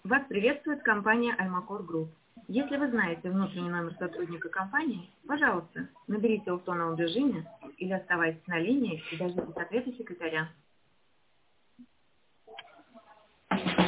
Вас приветствует компания Almacor Group. Если вы знаете внутренний номер сотрудника компании, пожалуйста, наберите его в тоновом режиме или оставайтесь на линии и дождитесь ответа секретаря.